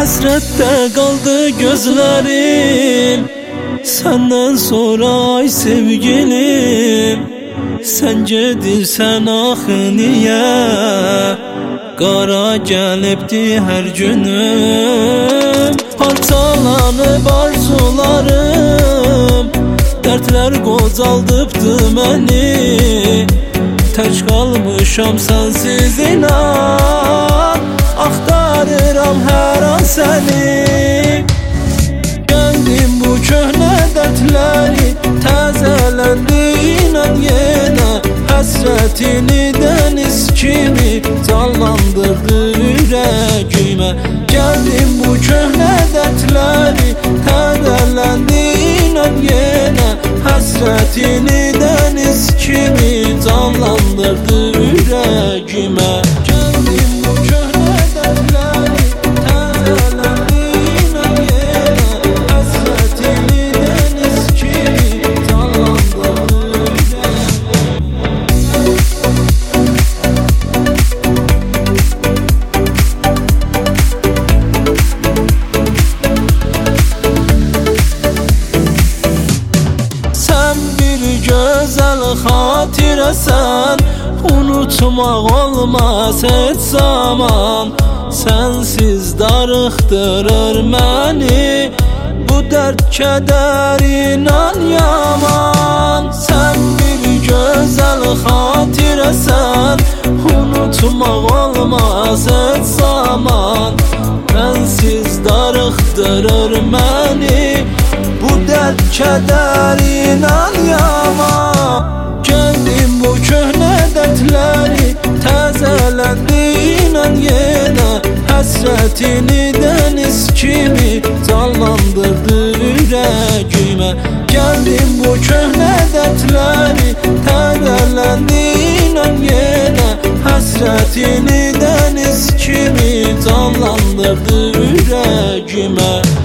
Həsrətdə qaldı gözlərim, səndən sonra ay sevgilim. Sən gedirsən axı niyə? Qara gəlibdi hər günüm. Parçalanıb arzularım, dərdlər qocaldıbdı məni. Tək qalmışam sənsiz inan, axtarıram hər an səni. Gəldim bu köhnə dərdləri, təzələndi inan yenə. Həsrətini dəniz kimi canlandırdı ürəyimə. Gəldim bu köhnə dərdləri, təzələndi inan yenə. Həsrətini dəniz kimi canlandırdı ürəyimə. Gəldim bu köhnə dərdləri, təzələndi inan yenə. Həsrətini dəniz kimi canlandırdı ürəyimə. Sən bir gözəl xatirəsən, unutmaq olmaz heç zaman. Sənsiz darıxdırır məni bu dərd kədər inan yaman. Sən bir gözəl xatirəsən, unutmaq olmaz heç zaman. Sənsiz darıxdırır məni bu dərd kədər inan yaman. Gəldim bu köhnə dərdləri, təzələndi inan yenə. Həsrətini dəniz kimi canlandırdı ürəyimə. Gəldim bu köhnə dərdləri, təzələndi inan yenə. Həsrətini dəniz kimi canlandırdı ürəyimə.